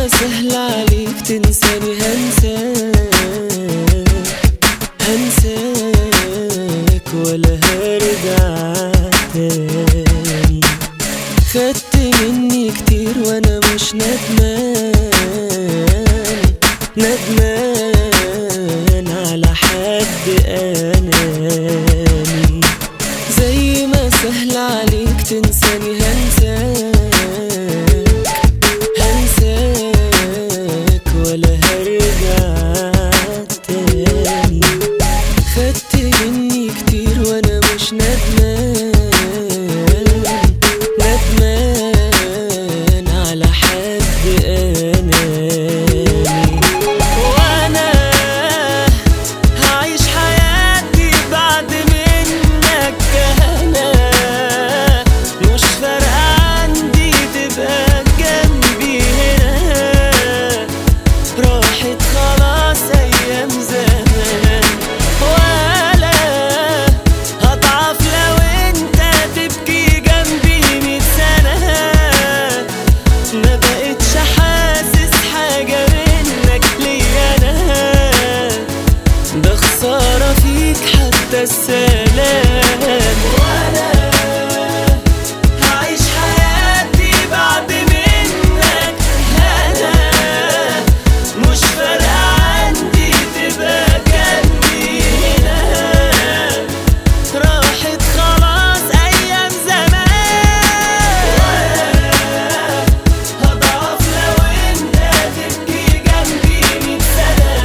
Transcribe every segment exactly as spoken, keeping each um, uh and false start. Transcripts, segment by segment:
ما سهل عليك تنساني هنساك هنساك ولا هرجع تاني. خدت مني كتير وانا مش ندمان ندمان على حد اناني. زي ما سهل عليك تنساني هنساك هنساك ولا هرجع تاني. خدت مني كتير وانا مش ندمان ندمان على حد اناني. وانا هعيش حياتي بعد منك انا، مش فارقة عندي تبقى جنبي هنا. راحت خلاص ايام زمان، ولا هضعف لو انت تبكي جنبي مية سنة. ما بقتش حاسس حاجة منك ليا انا، ده خسارة فيك حتى السلام. وانا هعيش حياتي بعد منك انا، مش فارقة عندي تبقى جنبي هنا. راحت خلاص ايام زمان، هضعف لو انت تبكي جنبي مية سنة.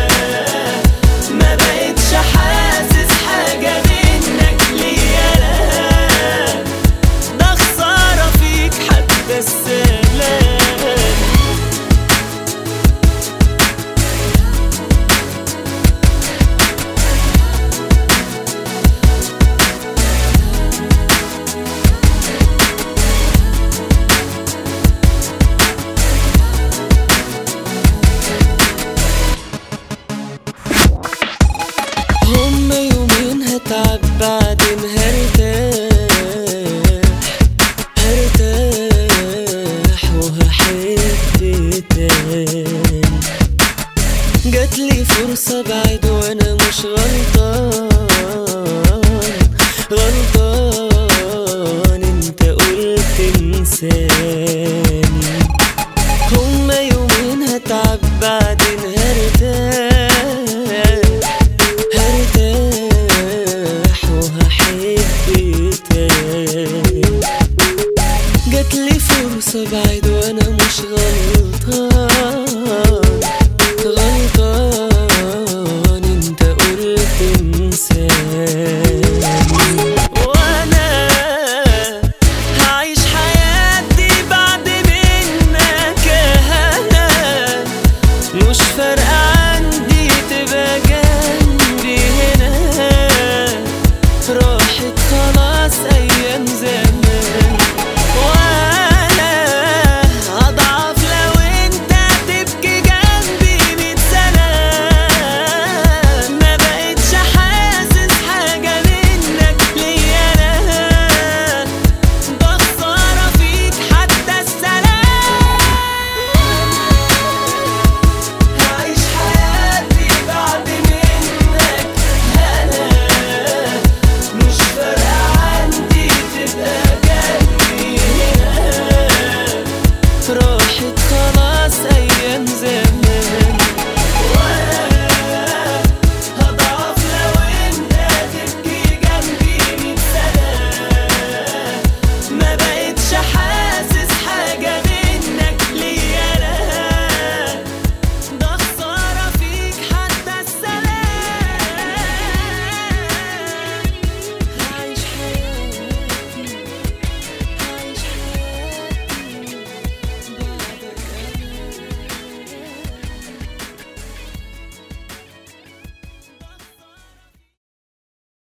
ما بقتش حاسس حاجة منك ليا انا، ده خسارة فيك حتى السلام. هما يومين هتعب بعدين هرتاح هرتاح وهحب تاني. جاتلي فرصة بعد وانا مش غلطان غلطان، انت قلت انساني. هما يومين هتعب بعدين هرتاح هرتاح وهحب تاني. جاتلي فرصة بعد وانا مش غلطان